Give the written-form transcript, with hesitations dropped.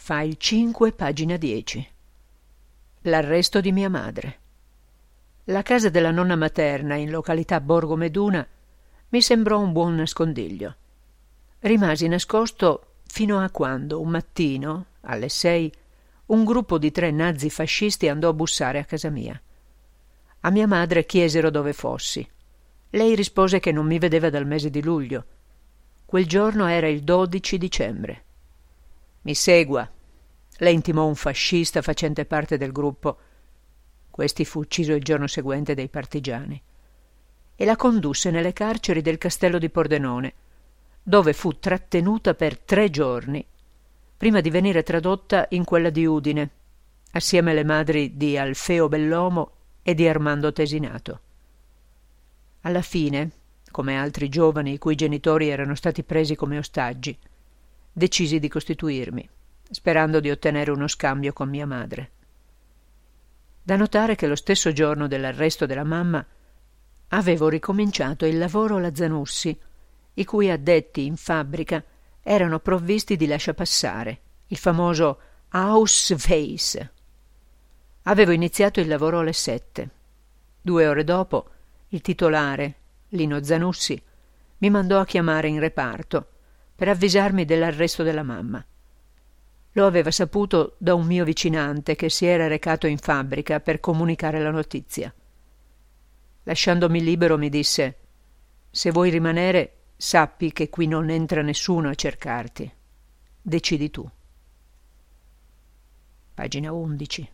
File 5, pagina 10. L'arresto di mia madre. La casa della nonna materna in località Borgo Meduna mi sembrò un buon nascondiglio. Rimasi nascosto fino a quando, un mattino, alle 6, un gruppo di 3 nazifascisti andò a bussare a casa mia. A mia madre chiesero dove fossi. Lei rispose che non mi vedeva dal mese di luglio. Quel giorno era il 12 dicembre. «Mi segua», le intimò un fascista facente parte del gruppo. Questi fu ucciso il giorno seguente dai partigiani. E la condusse nelle carceri del castello di Pordenone, dove fu trattenuta per 3 giorni, prima di venire tradotta in quella di Udine, assieme alle madri di Alfeo Bellomo e di Armando Tesinato. Alla fine, come altri giovani i cui genitori erano stati presi come ostaggi, decisi di costituirmi, sperando di ottenere uno scambio con mia madre. Da notare che lo stesso giorno dell'arresto della mamma avevo ricominciato il lavoro alla Zanussi, i cui addetti in fabbrica erano provvisti di lasciapassare, il famoso Ausweis. Avevo iniziato il lavoro alle 7. 2 ore dopo, il titolare, Lino Zanussi, mi mandò a chiamare in reparto per avvisarmi dell'arresto della mamma. Lo aveva saputo da un mio vicinante che si era recato in fabbrica per comunicare la notizia. Lasciandomi libero mi disse: «Se vuoi rimanere, sappi che qui non entra nessuno a cercarti. Decidi tu». Pagina 11.